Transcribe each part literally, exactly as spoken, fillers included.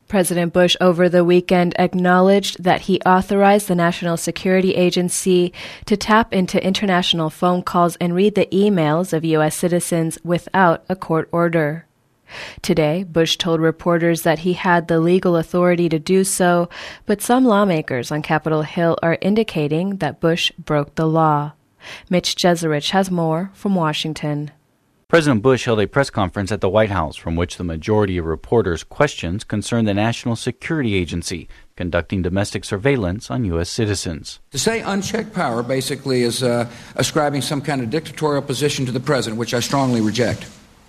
President Bush over the weekend acknowledged that he authorized the National Security Agency to tap into international phone calls and read the emails of U S citizens without a court order. Today, Bush told reporters that he had the legal authority to do so, but some lawmakers on Capitol Hill are indicating that Bush broke the law. Mitch Jeserich has more from Washington. President Bush held a press conference at the White House from which the majority of reporters' questions concerned the National Security Agency conducting domestic surveillance on U S citizens. To say unchecked power basically is uh, ascribing some kind of dictatorial position to the president, which I strongly reject.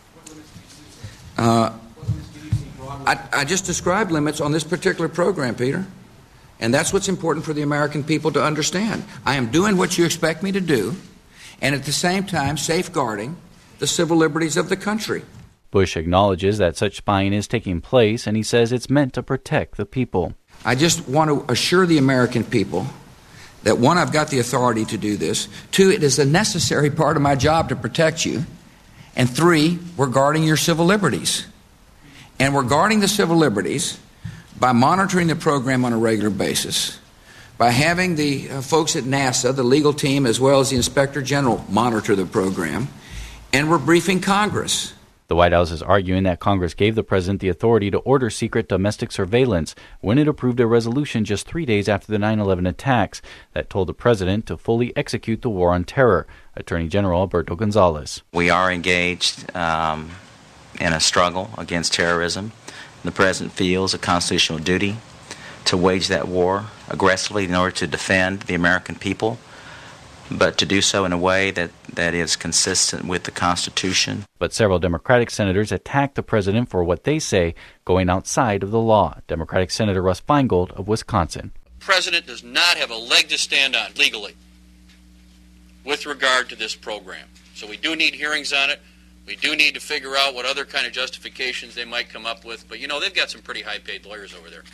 Uh, I, I just described limits on this particular program, Peter, and that's what's important for the American people to understand. I am doing what you expect me to do, and at the same time safeguarding the civil liberties of the country. Bush acknowledges that such spying is taking place, and he says it's meant to protect the people. I just want to assure the American people that, one, I've got the authority to do this. Two, it is a necessary part of my job to protect you. And three, we're guarding your civil liberties. And we're guarding the civil liberties by monitoring the program on a regular basis, by having the uh, folks at NASA, the legal team, as well as the Inspector General monitor the program, and we're briefing Congress. The White House is arguing that Congress gave the president the authority to order secret domestic surveillance when it approved a resolution just three days after the nine eleven attacks that told the president to fully execute the war on terror. Attorney General Alberto Gonzales. We are engaged um, in a struggle against terrorism. The president feels a constitutional duty to wage that war aggressively in order to defend the American people, but to do so in a way that, that is consistent with the Constitution. But several Democratic senators attacked the president for what they say going outside of the law. Democratic Senator Russ Feingold of Wisconsin. The president does not have a leg to stand on legally with regard to this program. So we do need hearings on it. We do need to figure out what other kind of justifications they might come up with. But, you know, they've got some pretty high-paid lawyers over there.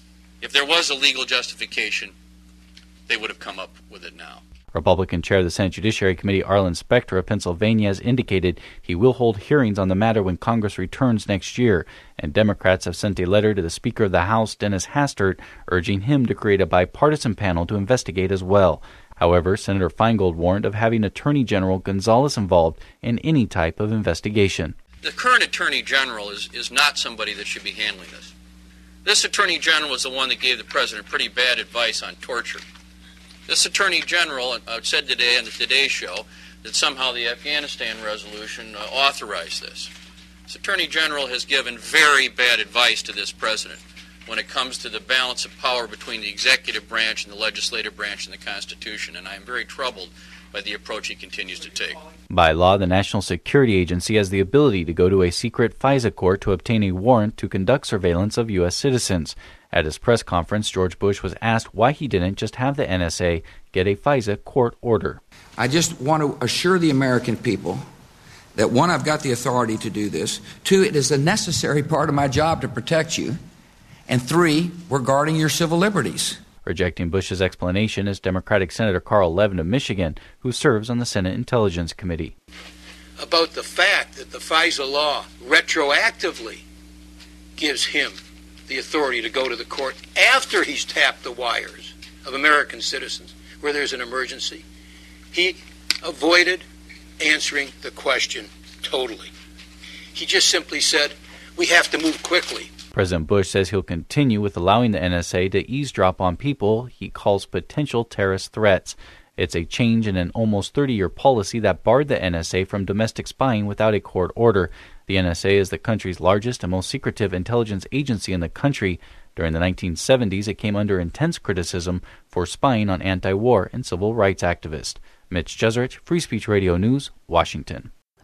If there was a legal justification, they would have come up with it now. Republican Chair of the Senate Judiciary Committee Arlen Specter of Pennsylvania has indicated he will hold hearings on the matter when Congress returns next year, and Democrats have sent a letter to the Speaker of the House, Dennis Hastert, urging him to create a bipartisan panel to investigate as well. However, Senator Feingold warned of having Attorney General Gonzales involved in any type of investigation. The current Attorney General is, is not somebody that should be handling this. This Attorney General is the one that gave the President pretty bad advice on torture. This Attorney General uh, said today on the Today Show that somehow the Afghanistan resolution uh, authorized this. This Attorney General has given very bad advice to this President when it comes to the balance of power between the executive branch and the legislative branch in the Constitution, and I am very troubled by the approach he continues to take. By law, the National Security Agency has the ability to go to a secret FISA court to obtain a warrant to conduct surveillance of U S citizens. At his press conference, George Bush was asked why he didn't just have the N S A get a FISA court order. I just want to assure the American people that, one, I've got the authority to do this. Two, it is a necessary part of my job to protect you. And three, we're guarding your civil liberties. Rejecting Bush's explanation is Democratic Senator Carl Levin of Michigan, who serves on the Senate Intelligence Committee. About the fact that the FISA law retroactively gives him the authority to go to the court after he's tapped the wires of American citizens where there's an emergency. He avoided answering the question totally. He just simply said, we have to move quickly. President Bush says he'll continue with allowing the N S A to eavesdrop on people he calls potential terrorist threats. It's a change in an almost thirty-year policy that barred the N S A from domestic spying without a court order. The N S A is the country's largest and most secretive intelligence agency in the country. During the nineteen seventies, it came under intense criticism for spying on anti-war and civil rights activists. Mitch Jeserich, Free Speech Radio News, Washington.